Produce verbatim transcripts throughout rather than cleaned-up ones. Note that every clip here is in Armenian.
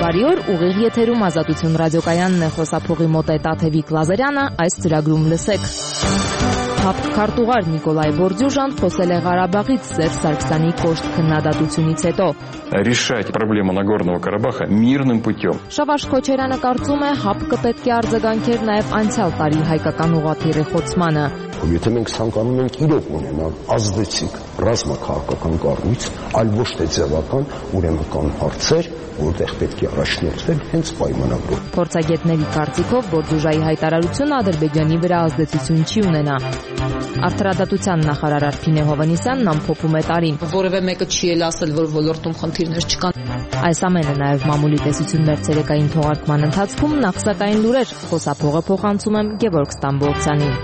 Բարի օր, ուղիղ եթերում Ազատություն ռադիոկայանն է, խոսափողի մոտ է Տաթևիկ Լազարյանը, այս ծրագրում լսեք։ ՀԱՊԿ քարտուղար Նիկոլայ Բորդյուժան խոսել է Ղարաբաղից Սերժ Սարգսյանի կոշտ քննադատությունից հետո։ Решать проблему Нагорного Карабаха мирным путем. Շավարժ Քոչարյանը կարծում է ՀԱՊԿ պետք է արձագանքեր նաև անցյալ տարի հայկական ուղղաթիռի խոցմանը։ Եթե մենք ցանկանում ենք իրոք ունենալ ազդեցիկ ռազմաքաղաքական կառույց, այլ ոչ թե ձևական, ուրեմն կան հարցեր, որտեղ պետք է առաջնորդվել հենց պայմանագրով։ Փորձագետների կարծիքով Բորդյուժայի հայտարարությունը Ադրբեջանի վրա ազդեցություն չի ունենա։ Արդարադատության նախարար Արփինե Հովհաննիսյանն ամփոփում է տարին։ Որևէ մեկը չի էլ ասել, որ ոլորտում խնդիրներ չկան։ Այս ամենը նաև մամուլի տեսություններ ցերեկային թողարկման ընթացքում նախ սակայն լուրեր, խոսափողը փոխանցում եմ Գևորգ Ստամբոլցյանին։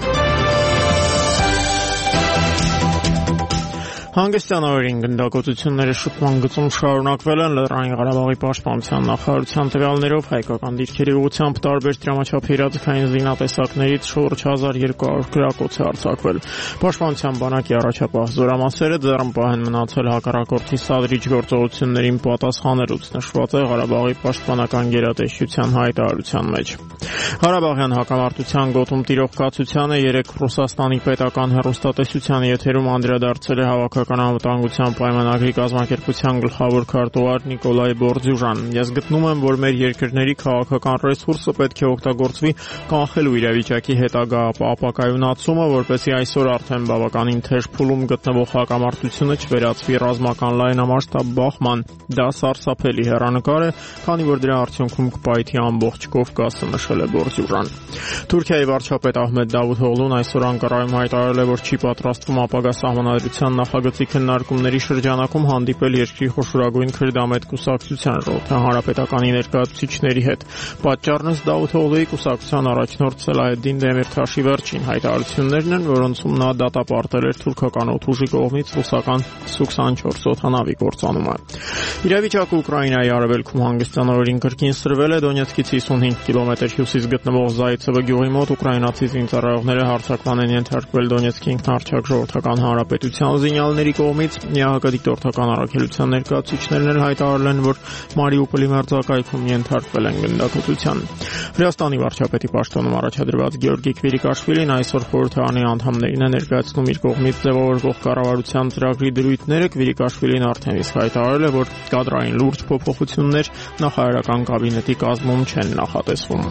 Հանգստյան օրերին գնդակոծությունները շփման գծում շարունակվել են Լեռնային Ղարաբաղի պաշտպանության նախարարության տվյալներով հայկական դիրքերի ուղղությամբ տարբեր դրամաչափ իրազեկային զինատեսակներից շուրջ հազար երկու հարյուր գրակոց է արձակվել։ Պաշտպանության բանակի առաջապահ զորամասերը ձեռնպահ են մնացել հակառակորդի սադրիչ գործողություններին պատասխաներուց, նշված է Ղարաբաղի պաշտպանական գերատեսչության հայտարարության մեջ։ Ղարաբաղյան հակամարտության գոտում տիրող կացությանը երեք Ռուսաստանի պետական հեռուստատեսության եթերում անդրադարձել է հավաքական անվտանգության պայմանագրի կազմակերպության գլխավոր քարտուղար Նիկոլայ Բորդյուժան։ Ես գտնում եմ, որ մեր երկրների քաղաքական ռեսուրսը պետք է օգտագործվի կանխելու իրավիճակի հետագա ապակայունացումը, որպեսզի այսօր արդեն բավականին թեժ փուլում գտնվող հակամարտությունը չվերածվի ռազմական լայնամասշտաբ բախման։ Դա սարսափելի հեռանկար է, քանի որ դրա արդյունքում կպայթի ամբողջ Կովկասը, նշել է Բորդյուժան։ Թուրքիայի վարչապետ Ահմեդ Դավութօղլուն այսօր Անկարայում հայտարարել է, որ չի պատրաստվում ապագա սահմանադրության նախագծի քննարկումների շրջանակում հանդիպել երկրի խոշորագույն քրդամետ կուսակցության ժողովրդական հանրապետականի ներկայացուցիչների հետ։ Պատճառն ըստ Դավութօղլուի կուսակցության առաջնորդ Սելահեդդին Դեմիրթաշի վերջին հայտարարություններն են, որոնցում նա դատապարտել էր թուրքական օդուժի կողմից ռուսական Սու քսանչորս օդանավի կործանումը։ Իրավիճակը Ուկրաինայի արևելքում հանգստյան օրերին կրկին սրվել է Դոնեցկից հիսունհինգ կիլոմետր հյուսիս գտնվող Զայցևը գյուղի մոտ ուկրաինացի զինծառայողները հարձակման են ենթարկվել Դոնեցկի ինքնահռչակ ժողովրդական հանրապետության զինյալների կողմից։ ԵԱՀԿ դիտորդական առաքելության ներկայացուցիչներն էլ հայտարարել են, որ Մարիուպոլի մերձակայքում ենթարկվել են գնդակոծության։ Վրաստանի վարչապետի պաշտոնում առաջադրված Գեորգի Քվիրիկաշվիլին այսօր խորհրդարանի անդամներին է ներկայացնում իր կողմից ձևավորվող կառավարության ծրագրի դրույթները։ Քվիրիկաշվիլին արդեն իսկ հայտարարել է, որ կադրային լուրջ փոփոխություններ նախարարական կաբինետի կազմում չեն նախատեսվում։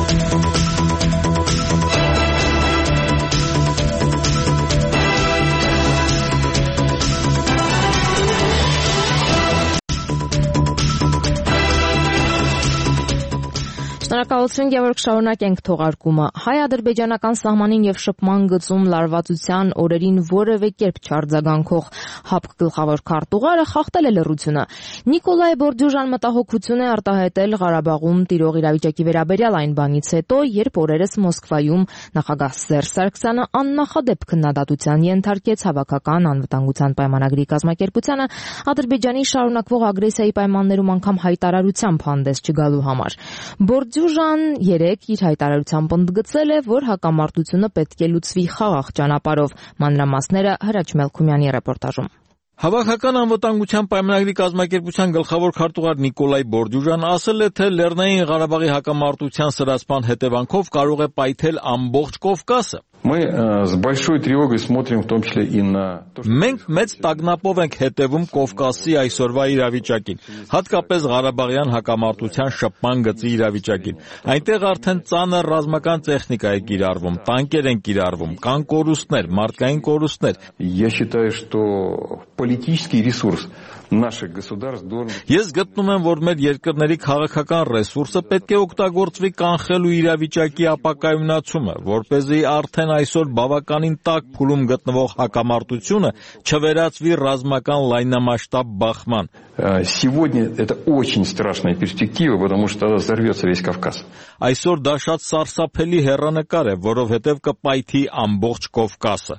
Շնորհակալություն, Գևորգ, շարունակենք թողարկումը։ Հայ-ադրբեջանական սահմանին եւ շփման գծում լարվածության օրերին որևէ կերպ չարձագանքող ՀԱՊԿ գլխավոր քարտուղարը խախտել է լռությունը։ Նիկոլայ Բորդյուժան մտահոգություն է արտահայտել Ղարաբաղում տիրող իրավիճակի վերաբերյալ այն բանից հետո, երբ օրերս Մոսկվայում նախագահ Սերժ Սարգսյանը աննախադեպ քննադատության ենթարկեց հավաքական անվտանգության պայմանագրի կազմակերպությանը Ադրբեջանի շարունակվող ագրեսիայի պայմաններում անգամ հայտարարությամբ հանդես չգալու համար։ Բորդյուժան երեկ իր հայտարարությամբ ընդգծել է, որ հակամարտությունը պետք է լուծվի խաղաղ ճանապարհով։ Մանրամասները Հրաչ Մելքումյանի ռեպորտաժում։ Հավաքական անվտանգության պայմանագրի կազմակերպության գլխավոր քարտուղար Նիկոլայ Բորդյուժան ասել է, թե Լեռնային Ղարաբաղի հակամարտության սրացման հետևանքով կարող է պայթել ամբողջ Կովկասը։ Мы с большой тревогой смотрим в том числе и на то, что Մենք մեծ տագնապով ենք հետևում Կովկասի այսօրվա իրավիճակին, հատկապես Ղարաբաղյան հակամարտության շփման գծի իրավիճակին։ Այնտեղ արդեն ծանր ռազմական տեխնիկա է կիրառվում, տանկեր են կիրառվում, կան կորուստներ, մարդկային կորուստներ։ Я считаю, что политический ресурс наших государств должен Ես գտնում եմ, որ մեր երկրների քաղաքական ռեսուրսը պետք է օգտագործվի կանխելու իրավիճակի ապակայունացումը, որպեսզի արդեն այսօր բավականին տաք փուլում գտնվող հակամարտությունը չվերածվի ռազմական լայնամասշտաբ բախման։ Сегодня это очень страшная перспектива, потому что взорвется весь Кавказ. Այսօր դա շատ սարսափելի հեռանկար է, որովհետև կպայթի ամբողջ Կովկասը։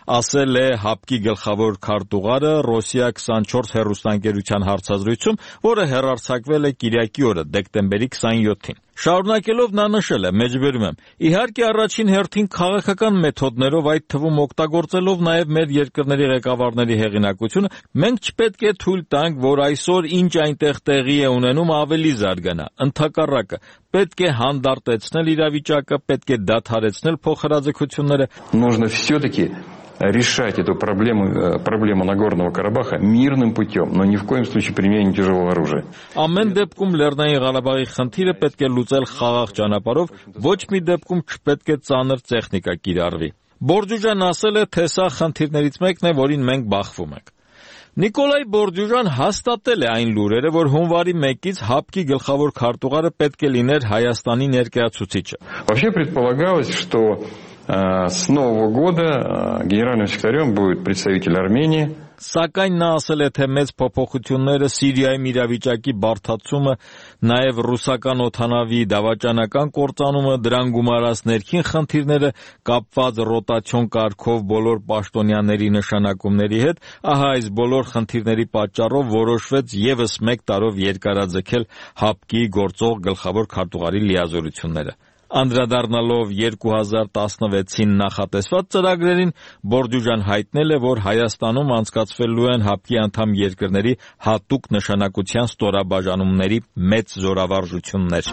ասել է ՀԱՊԿ-ի գլխավոր քարտուղարը Ռոսիա քսանչորս հեռուստաընկերության հարցազրույցում, որը հեռարձակվել է կիրակի օրը դեկտեմբերի քսանյոթին։ Շարունակելով նա նշել է, մեջբերում եմ, իհարկե առաջին հերթին քաղաքական մեթոդներով, այդ թվում օգտագործելով նաև մեր երկրների ղեկավարների հեղինակությունը, մենք չպետք է թույլ տանք, որ այսօր ինչ այնտեղ տեղի է ունենում ավելի զարգանա։ Ընդհակառակը, պետք է հանդարտեցնել իրավիճակը, պետք է դադարեցնել փոխհրաձգությունները։ Нужно все-таки решать эту проблему, проблему Нагорного Карабаха мирным путем, но ни в коем случае применением тяжелого оружия. Ամեն դեպքում Լեռնային Ղարաբաղի խնդիրը պետք է լուծել խաղաղ ճանապարհով, ոչ մի դեպքում չպետք է ծանր տեխնիկա կիրառվի։ Բորդյուժան ասել է, թե սա խնդիրներից մեկն է, որին մենք բախվում ենք։ Նիկոլայ Բորդյուժան հաստատել է այն լուրերը, որ հունվարի մեկից ՀԱՊԿ-ի գլխավոր քարտուղարը պետք է լիներ Հայաստանի ներկայացուցիչը։ Вообще предполагалось, что с Нового года генеральным секретарем будет представитель Армении. Սակայն նա ասել է, թե մեծ փոփոխությունները Սիրիայում իրավիճակի բարդացումը, նաև ռուսական օդանավի դավաճանական կործանումը, դրան գումարած ներքին խնդիրները կապված ռոտացիոն կարգով բոլոր պաշտոնյաների նշանակումների հետ, ահա այս բոլոր խնդիրների պատճառով որոշվեց ևս մեկ տարով երկարաձգել ՀԱՊԿ-ի գործող գլխավոր քարտուղարի լիազորությունները։ Անդրադառնալով երկու հազար տասնվեցին նախատեսված ծրագրերին, Բորդյուժան հայտնել է, որ Հայաստանում անցկացվելու են ՀԱՊԿ-ի անդամ երկրների հատուկ նշանակության ստորաբաժանումների մեծ զորավարժություններ։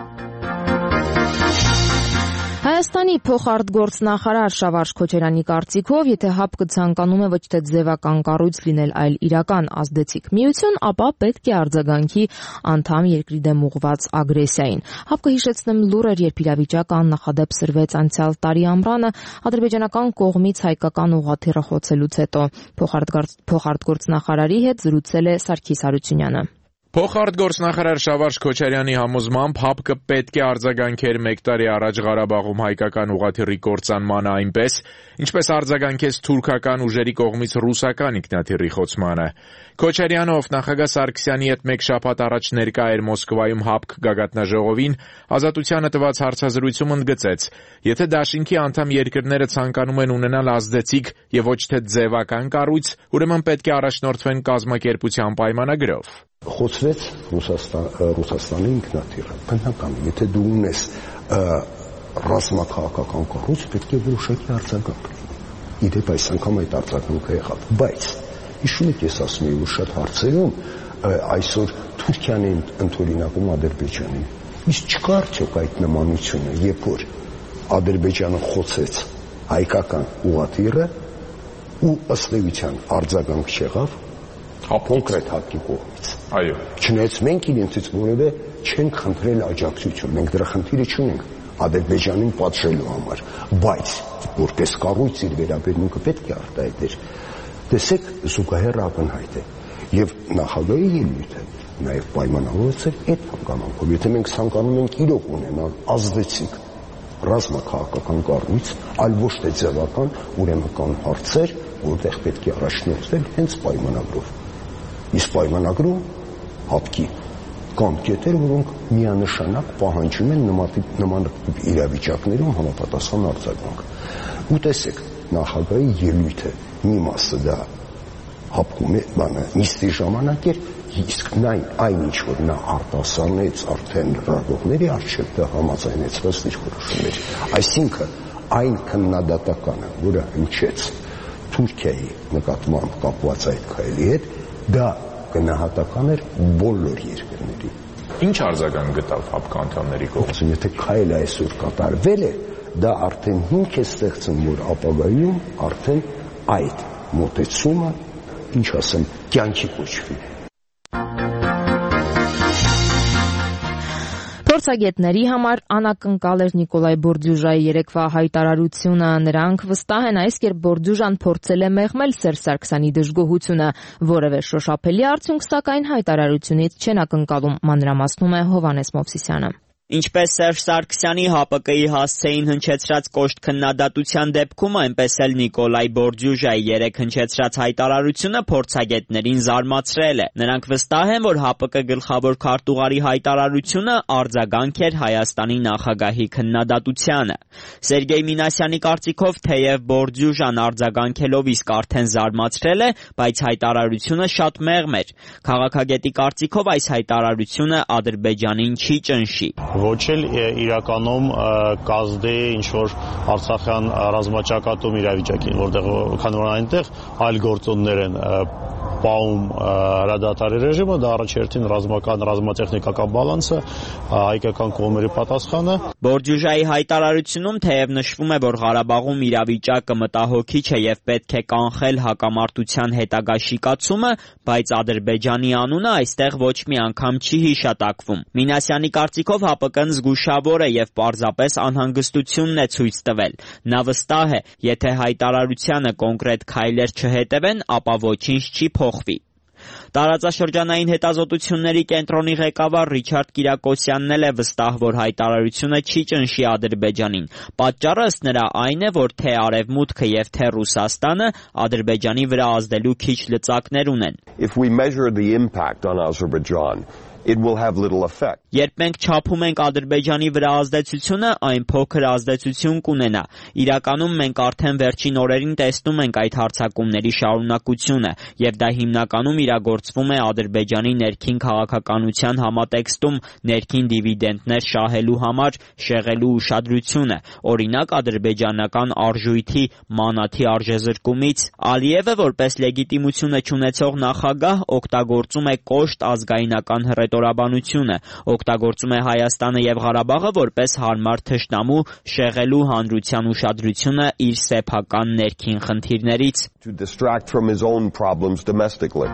Հայաստանի փոխարտգործնախարար Շավարժ Քոչարյանի կարծիքով, եթե ՀԱՊԿ-ը ցանկանում է ոչ թե ձևական կառույց լինել, այլ իրական ազդեցիկ միություն, ապա պետք է արձագանքի անդամ երկրի դեմ ուղղված ագրեսիային։ ՀԱՊԿ-ը, հիշեցնեմ, լուր էր, երբ իրավիճակը աննախադեպ սրվեց անցյալ տարի ամռանը ադրբեջանական կողմից հայկական ուղղաթիռը խոցելուց հետո։ Փոխարտգործնախարարի հետ զրուցել է Սարգիս Հարությունյանը։ Փոխարտգործնախարար Շավարժ Քոչարյանի համոզմամբ ՀԱՊԿ-ը պետք է արձագանքեր մեկ տարի առաջ Ղարաբաղում հայկական ուղղաթիռի կործանմանը այնպես, ինչպես արձագանքեց թուրքական ուժերի կողմից ռուսական ինքնաթիռի խոցմանը։ Քոչարյանը, ով նախագահ Սարգսյանի հետ մեկ շաբաթ առաջ ներկա էր Մոսկվայում ՀԱՊԿ գագաթնաժողովին, Ազատությանը տված հարցազրույցում ընդգծեց. եթե դաշինքի անդամ երկրները ցանկանում են ունենալ ազդեցիկ եւ ոչ թե ձևական կառույց, ուրեմն պետք է առաջնորդվեն կազմակերպության պայմանագրով։ Խոցվեց Ռուսաստան, Ռուսաստանի ինքնաթիռը։ Բնական է, եթե դու ունես ռազմաքաղաքական կառույց, պետք է որոշակի արձագանք լինի։ Իդեպ այս անգամ այդ արձագանքը եղավ, բայց հիշում եք, ես ասում եմ, որ շատ հարցերում այսօր Թուրքիան է ընդօրինակում Ադրբեջանին։ Իսկ չկա արդյոք այդ նմանությունը, երբ որ Ադրբեջանը խոցեց հայկական ուղղաթիռը ու ըստ էության արձագանք չեղավ կոնկրետ ՀԱՊԿ-ի կողմից։ Այո։ Չնայած մենք իրենցից որևէ չենք խնդրել աջակցություն, մենք դրա խնդիրը չունենք Ադրբեջանին պատժելու համար, բայց որպես կառույց իր վերաբերմունքը պետք է արտահայտեր։ Տեսեք, զուգահեռ ակնհայտ է, եւ նախագահի ելույթը նաեւ պայմանավորված էր այդ հանգամանքով։ Եթե մենք ցանկանում ենք իրոք ունենալ ազդեցիկ ռազմաքաղաքական կառույց, այլ ոչ թե ձևական, ուրեմն կան հարցեր, որտեղ պետք է առաջնորդվել հենց պայմանագրով։ Իսկ պայմանագրում ՀԱՊԿ-ի կան կետեր, որոնք միանշանակ պահանջում են նման իրավիճակներում համապատասխան արձագանք։ Ու տեսեք, նախագահի ելույթը մի մասը դա ՀԱՊԿ-ում բանը նիստի ժամանակ էր, իսկ նայն այն ինչ որ նա արտասանեց արդեն լրագրողների առջև դա համաձայնեցված դիրքորոշումներ։ Այսինքն այն քննադատականը, որը հնչեց Թուրքիայի նկատմամբ կապված այդ քայլի հետ, դա գնահատական էր բոլոր երկրների։ Ինչ արձագանք գտավ ՀԱՊԿ անդամների կողմից։ Եթե քայլը այսօր կատարվել է, դա արդեն հիմք է ստեղծում, որ ապագայում արդեն այդ մոտեցումը, ինչ ասեմ, կյանքի կոչվի։ Փորձագետների համար անակնկալ էր Նիկոլայ Բորդյուժայի երեկվա հայտարարությունը։ Նրանք վստահ են, այս կերպ Բորդյուժան փորձել է մեղմել Սերժ Սարգսյանի դժգոհությունը։ Որևէ շոշափելի արդյունք, սակայն, հայտարարությունից չեն ակնկալում, մանրամասնում է Հովհաննես Մովսիսյանը։ Ինչպես Սերժ Սարգսյանի ՀԱՊԿ-ի հասցեին հնչեցրած կոշտ քննադատության դեպքում, այնպես էլ Նիկոլայ Բորդյուժայի երեք հնչեցրած հայտարարությունը փորձագետներին զարմացրել է։ Նրանք վստահ են, որ ՀԱՊԿ գլխավոր քարտուղարի հայտարարությունը արձագանք էր Հայաստանի նախագահի քննադատությանը։ Սերգեյ Մինասյանի կարծիքով, թեև Բորդյուժան արձագանքելով իսկ արդեն զարմացրել է, բայց հայտարարությունը շատ մեղմ էր։ Քաղաքագետի կարծիքով այս հայտարարությունը Ադրբեջանին չի ճնշի։ Ոչ էլ իրականում կազդի ինչ-որ Արցախյան ռազմաճակատում իրավիճակին, որտեղ քանի որ այնտեղ այլ գործոններ են պահում հրադադարի ռեժիմը, դա առաջերտին ռազմական ռազմատեխնիկական բալանսը, հայկական կողմերի պատասխանը։ Բորդյուժայի հայտարարությունում թեև նշվում է, որ Ղարաբաղում իրավիճակը մտահոգիչ է եւ պետք է կանխել հակամարտության հետագա շիկացումը, բայց Ադրբեջանի անունը այստեղ ոչ մի անգամ չի հիշատակվում։ Մինասյանի կարծիքով ՀԱՊԿ-ն զգուշավոր է եւ պարզապես անհանգստությունն է ցույց տվել։ Նա վստահ է, եթե հայտարարությանը կոնկրետ քայլեր չհետևեն, ապա ոչինչ չի փոխվի։ Տարածաշրջանային հետազոտությունների կենտրոնի ղեկավար Ռիչարդ Կիրակոսյանն էլ է վստահ, որ հայտարարությունը չի ճնշի Ադրբեջանին։ Պատճառը ըստ նրա այն է, որ թե Արևմուտքը եւ թե Ռուսաստանը Ադրբեջանի վրա ազդելու քիչ լծակներ ունեն։ If we measure the impact on Azerbaijan, it will have little effect. Երբ մենք չափում ենք Ադրբեջանի վրա ազդեցությունը, այն փոքր ազդեցություն կունենա։ Իրականում մենք արդեն վերջին օրերին տեսնում ենք այդ հարձակումների շարունակությունը, եւ դա հիմնականում իրագործվում է Ադրբեջանի ներքին քաղաքականության համատեքստում ներքին դիվիդենդներ շահելու համար շեղելու ուշադրությունը, օրինակ ադրբեջանական արժույթի մանաթի արժեզրկումից։ Ալիևը որպես լեգիտիմությունը չունեցող նախագահ օգտագործում է կոշտ ազգայնական հռետորաբանությունը, օգտագործում է Հայաստանը եւ Ղարաբաղը որպես հարմար թշնամու շեղելու հանրության ուշադրությունը իր սեփական ներքին խնդիրներից։ To distract from his own problems domestically.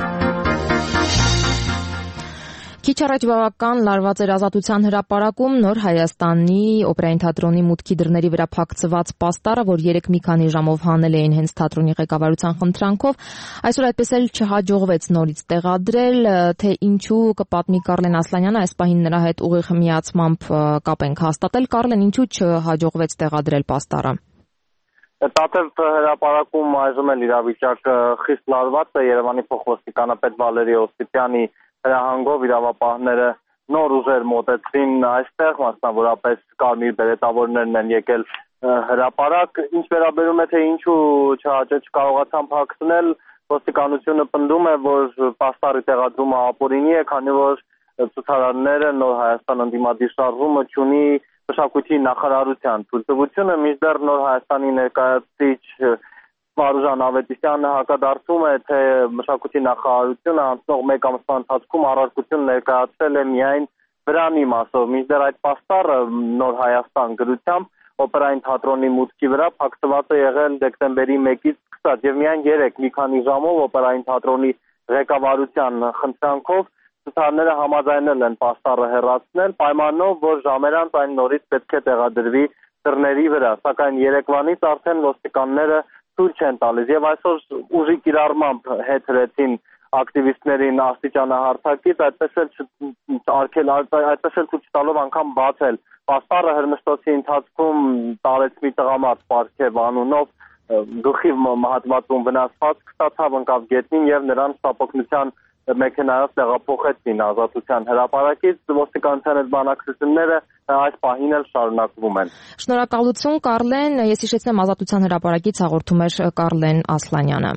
Քիչ առաջ բավական լարված էր Ազատության հրապարակում Նոր Հայաստանի օպերային թատրոնի մուտքի դռների վրա փակցված պաստառը, որ երեք մի քանի ժամով հանել էին հենց թատրոնի ղեկավարության խնդրանքով, այսօր այդպես էլ չհաջողվեց նորից տեղադրել, թե ինչու կպատմի Կարլեն Ասլանյանը, այս պահին նրա հետ ուղիղ միացմամբ կապ ենք հաստատել։ Կարլեն, ինչու չհաջողվեց տեղադրել պաստառը։ Տաթև հրապարակում այժմ էլ իրավիճակը խիստ լարված է։ Երևանի փոխոստիկանապետ Վալերի Օսիպյանի հրահանգով իրավապահները նոր ուժեր մոտեցրին այստեղ, մասնավորապես կարմիր բերետավորներն են եկել հրապարակ։ Ինչ վերաբերում է, թե ինչու չկարողացան փակցնել, ոստիկանությունը պնդում է, որ պաստառի տեղադրումը ապօրինի է, քանի որ ցուցարարները Նոր Հայաստան ընդդիմադիր շարժումը չունի մշակույթի նախարարության թույլտվությունը, մինչդեռ Նոր Հայաստանի ներկայացուցիչ Մարուժան Ավետիսյանը հակադարձում է, թե մշակույթի նախարարությունը անցնող մեկ ամսվա ընթացքում առարկություն ներկայացրել է միայն վրանի մասով, մինչդեռ այդ պաստառը Նոր Հայաստան գրությամբ օպերային թատրոնի մուտքի վրա փակցված է եղել դեկտեմբերի մեկից սկսած եւ միայն երեք մի քանի ժամով օպերային թատրոնի ղեկավարության խնդրանքով ցուցարարները համաձայնել են պաստառը հեռացնել, պայմանով, որ ժամերանց այն նորից պետք է տեղադրվի դռների վրա, սակայն երեկվանից արդեն ոստիկանները ցույց չեն տալիս եւ այսօր ուժի կիրառմամբ հետ հրեցին ակտիվիստներին աստիճանահարթակից, այդպես էլ արկել այդպես էլ ցույց տալով անգամ բացել պաստառը հրմշտոցի ընթացքում տարեց մի տղամարդ Պարքև անունով գլխի մահացվածում վնասվածք ստացավ, ընկավ գետնին եւ նրան շտապօգնության մեքենայով տեղափոխեցին Ազատության հրապարակից, ոստիկանության հետ բանակցությունները այս պահին էլ շարունակվում են։ Շնորհակալություն Կարլեն, ես հիշեցնեմ Ազատության հրապարակից հաղորդում էր Կարլեն Ասլանյանը։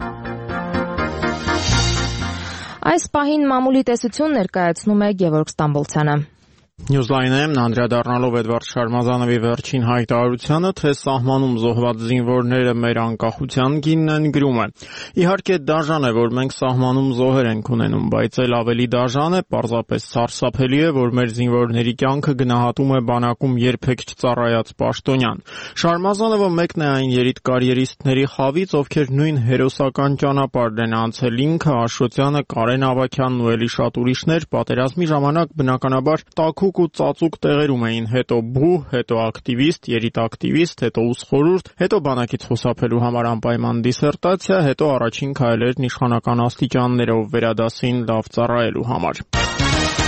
Այս պահին մամուլի տեսություն ներկայացնում է Գևորգ Ստամբոլցյանը։ Նյուզլայնը անդրադառնալով Էդվարդ Շարմազանովի վերջին հայտարարությանը, թե սահմանում զոհված զինվորները մեր անկախության գինն են, գրում է. Իհարկե դաժան է, որ մենք սահմանում զոհեր ենք ունենում, բայց էլ ավելի դաժան է, պարզապես սարսափելի է, որ մեր զինվորների կյանքը գնահատում է բանակում երբեք չծառայած պաշտոնյան։ Շարմազանովը մեկն է այն երիտ կարիերիստների խավից, ովքեր նույն հերոսական ճանապարհն են անցել ինքը, Աշոտյանը, Կարեն Ավագյանն ու էլի շատ ուրիշներ պատերազմի ժամանակ բնականաբար տաքու ու ծածուկ տեղերում էին, հետո բու, հետո ակտիվիստ, երիտակտիվիստ, հետո ուսխորհուրդ, հետո բանակից խուսափելու համար անպայման դիսերտացիա, հետո առաջին քայլերն իշխանական աստիճաններով վերադասին լավ ծառայելու համար։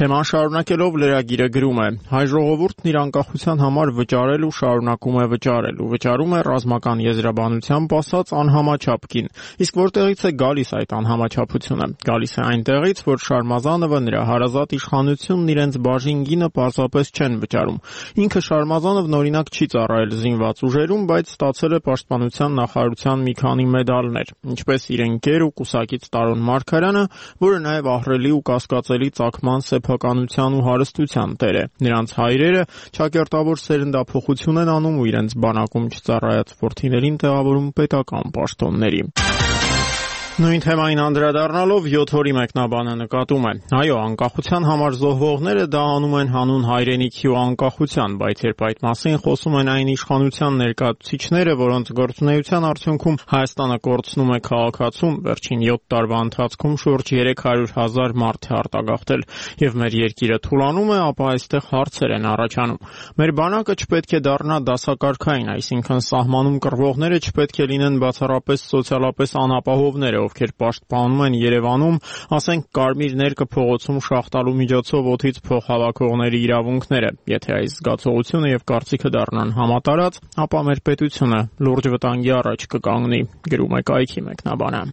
Թեման շարունակելով լրագիրը գրում է. հայ ժողովուրդն իր անկախության համար վճարել ու շարունակում է վճարել ու վճարում է ռազմական եզրաբանությամբ ասած անհամաչափ գին։ Իսկ որտեղից է գալիս այդ անհամաչափությունը։ Գալիս է այնտեղից, որ Շարմազանովը նրա հարազատ իշխանությունն իրենց բաժին գինը պարզապես չեն վճարում։ Ինքը Շարմազանովն օրինակ չի ծառայել զինված ուժերում, բայց ստացել է պաշտպանության նախարարության մի քանի մեդալներ, ինչպես իր ընկեր ու կուսակից Տարոն Մարգարյանը, որը նաև ահռելի ու կասկածելի ծագման սեփականության ու հարստության տեր է։ Նրանց հայրերը ճակերտավոր սերնդափոխություն են անում ու իրենց բանակում չծառայած որդիներին տեղավորում պետական պաշտոնների։ Նույն թեմային անդրադառնալով յոթ օրի մեկնաբանը նկատում է. այո, անկախության համար զոհվողները դա անում են հանուն հայրենիքի ու անկախության, բայց երբ այդ մասին խոսում են այն իշխանության ներկայացուցիչները, որոնց գործունեության արդյունքում Հայաստանը կորցնում է քաղաքացում, վերջին յոթ տարվա ընթացքում շուրջ երեք հարյուր հազար մարդ է արտագաղթել, եւ մեր երկիրը թուլանում է, ապա այստեղ հարցեր են առաջանում։ Մեր բանակը չպետք է դառնա դասակարգային, այսինքն սահմանում կռվողները չպետք է լինեն բացառապես սոցիալապես անապահովները, ովքեր պաշտպանում են Երևանում, ասենք Կարմիր ներկը փողոցում շախտալու միջոցով օդից փող հավաքողների իրավունքները։ Եթե այս զգացողությունը եւ կարծիքը դառնան համատարած, ապա մեր պետությունը լուրջ վտանգի առաջ կկանգնի, գրում է կայքի մեկնաբանը։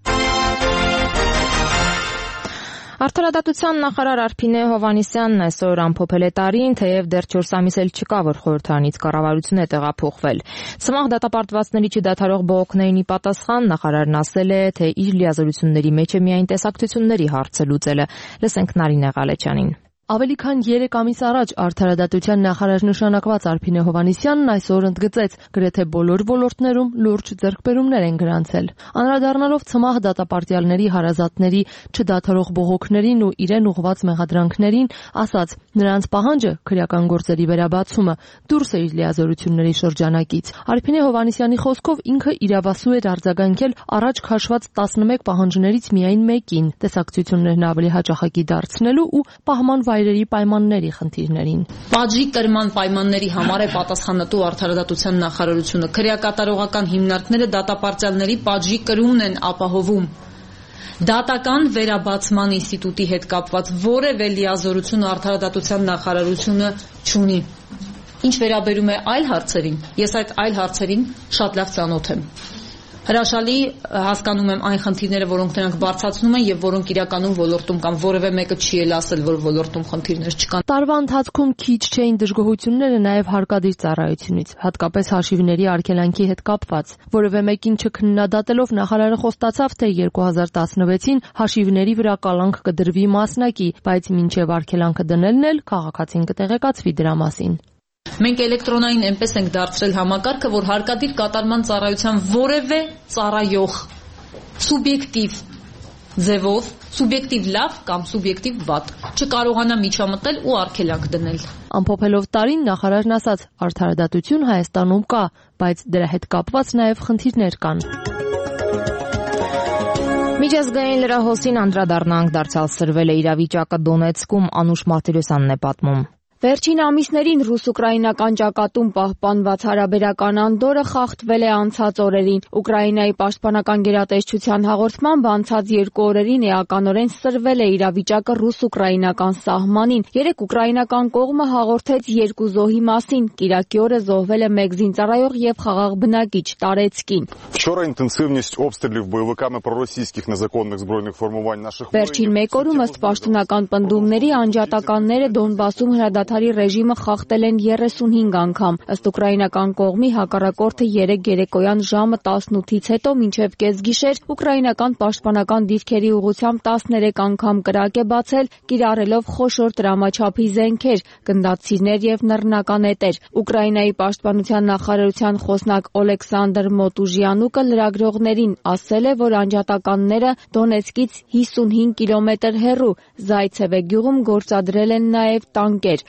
Արդարադատության նախարար Արփինե Հովհաննիսյանն այսօր ամփոփել է տարին, թեև դեռ չորս ամիս էլ չկա, որ խորհրդարանից կառավարություն է տեղափոխվել։ Ցմահ դատապարտվածների չդադարող բողոքներին ի պատասխան նախարարն ասել է, թե իր լիազորությունների մեջ է միայն տեսակցությունների հարցը լուծելը։ Լսենք Նարինե Ղալեչյանին։ Ավելի քան երեք ամիս առաջ արդարադատության նախարար նշանակված Արփինե Հովհաննիսյանն այսօր ընդգծեց, գրեթե բոլոր ոլորտներում լուրջ ձեռքբերումներ են գրանցել։ Անդրադառնալով ցմահ դատապարտյալների հարազատների չդադարող բողոքներին ու իրեն ուղղված մեղադրանքներին, ասաց, նրանց պահանջը քրեական գործերի վերաբացումը դուրս է իր լիազորությունների շրջանակից։ Արփինե Հովհաննիսյանի խոսքով ինքը իրավասու էր արձագանքել առաջ քաշված տասնմեկ պահանջներից միայն մեկին, տեսակցություններն ավելի հաճախակի դարձնելու ու պահման վայրերի պայմանների խնդիրներին։ Պատժի կրման պայմանների համար է պատասխանատու արդարադատության նախարարությունը։ Քրեակատարողական հիմնարկները դատապարտյալների պատժի կրումն են ապահովում։ Դատական վերաբացման ինստիտուտի հետ կապված որևէ լիազորություն արդարադատության նախարարությունը չունի։ Ինչ վերաբերում է այլ հարցերին, ես այդ այլ հարցերին շատ լավ ծանոթ եմ։ Հրաշալի հասկանում եմ այն խնդիրները, որոնք նրանք բարձրացնում են եւ որոնք իրականում ոլորտում կան, որևէ մեկը չի էլ ասել, որ ոլորտում խնդիրներ չկան։ Տարվա ընթացքում քիչ չէին դժգոհությունները նաեւ հարկադիր ծառայությունից, հատկապես հաշիվների արգելանքի հետ կապված։ Որևէ մեկին չքննադատելով նախարարը խոստացավ, թե երկու հազար տասնվեցին հաշիվների վրա կալանք կդրվի մասնակի, բայց մինչեւ արգելանքը դնելն էլ քաղաքացին կտեղեկացվի դրա մասին։ Մենք էլեկտրոնային այնպես ենք դարձրել համակարգը, որ հարկադիր կատարման ծառայության որևէ ծառայող սուբյեկտիվ ձևով, սուբյեկտիվ լավ կամ սուբյեկտիվ վատ չկարողանա միջամտել ու արգելանք դնել։ Ամփոփելով տարին նախարարն ասաց, արդարադատություն Հայաստանում կա, բայց դրա հետ կապված նաև խնդիրներ կան։ Միջազգային լրահոսին անդրադառնանք, դարձյալ սրվել է իրավիճակը Դոնեցկում, Անուշ Մարտիրոսյանն է պատմում։ Վերջին ամիսներին ռուս-ուկրաինական ճակատում պահպանված հարաբերական անդորը խախտվել է անցած օրերին։ Ուկրաինայի պաշտպանական գերատեսչության հաղորդմամբ անցած երկու օրերին էականորեն սրվել է իրավիճակը ռուս-ուկրաինական սահմանին։ Երեկ ուկրաինական կողմը հաղորդեց երկու զոհի մասին։ Կիրակի օրը զոհվել է մեկ զինծառայող եւ խաղաղ բնակիչ Տարեցկին։ Вчора интенсивность обстрелів бойовиками проросійських незаконних збройних формувань наших Վերջին մեկ օրում ըստ պաշտոնական պնդումների անջատականները Դոնբասում հրադադարել Թարի ռեժիմը խախտել են երեսունհինգ անգամ։ Ըստ ուկրաինական կողմի հակառակորդը երեկ երեկոյան ժամը տասնութից հետո մինչև կեսգիշեր ուկրաինական պաշտպանական դիրքերի ուղղությամբ տասներեք անգամ կրակ է բացել, կիրառելով խոշոր տրամաչափի զենքեր, գնդացիրներ եւ նռնականետեր։ Ուկրաինայի պաշտպանության նախարարության խոսնակ Օլեքսանդր Մոտուժյանուկը լրագրողներին ասել է, որ անջատականները Դոնեցկից հիսունհինգ կիլոմետր հեռու Զայցևե գյուղում գործադրել են նաեւ տանկեր։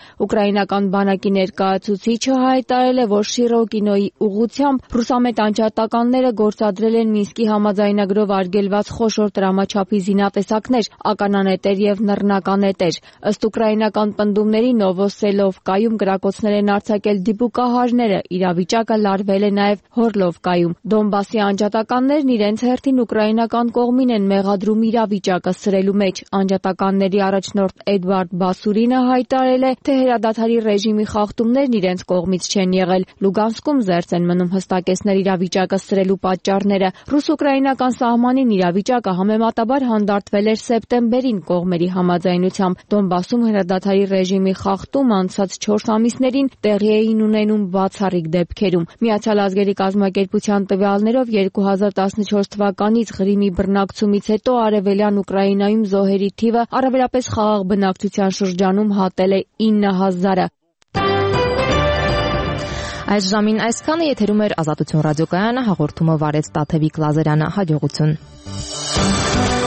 Ուկրաինական բանակի ներկայացուցիչը հայտարարել է, որ Շիրոկինոյի ուղղությամբ ռուսամետ անջատականները գործադրել են Մինսկի համաձայնագրով արգելված խոշոր տրամաչափի զինատեսակներ, ականանետեր եւ նռնականետեր։ Ըստ ուկրաինական պնդումների Նովոսելովկայում գրակոծներ են արձակել դիպուկահարները, իրավիճակը լարվել է նաեւ Հորլովկայում։ Դոնբասի անջատականներն իրենց հերթին ուկրաինական կողմին են մեղադրում իրավիճակը սրելու մեջ։ Անջատականների առաջնորդ Էդվարդ Բասուրինը հայտարարել է, թե հրադադարի ռեժիմի խախտումներն իրենց կողմից չեն եղել։ Լուգանսկում զերծ են մնում հստակեցնել իրավիճակը սրելու պատճառները։ Ռուս-ուկրաինական սահմանին իրավիճակը համեմատաբար հանդարտվել էր սեպտեմբերին կողմերի համաձայնությամբ։ Դոնբասում հրադադարի ռեժիմի խախտում անցած չորս ամիսներին տեղի էին ունենում բացառիկ դեպքերում։ Միացյալ ազգերի կազմակերպության տվյալներով երկու հազար տասնչորս թվականից Ղրիմի բռնակցումից հետո արևելյան Ուկրաինայում զոհերի թիվը առավելապես խաղաղ բնակչության շրջանում հատել է ինը հազարը։ Այս ժամին այսքանը, եթերում էր Ազատություն ռադիոկայանը, հաղորդումը վարեց Տաթևիկ Լազարյանը, հաջողություն։